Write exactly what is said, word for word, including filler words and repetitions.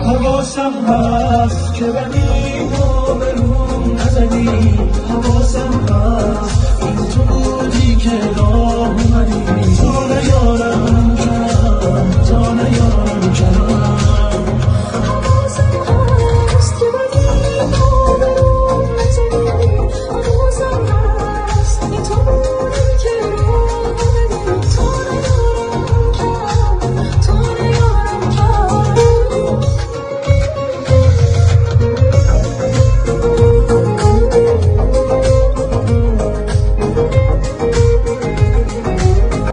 حواسم هست که بنی و به روم نزدی، حواسم هست این تو بودی که راه اومدی. تا نیارم کنم تا نیارم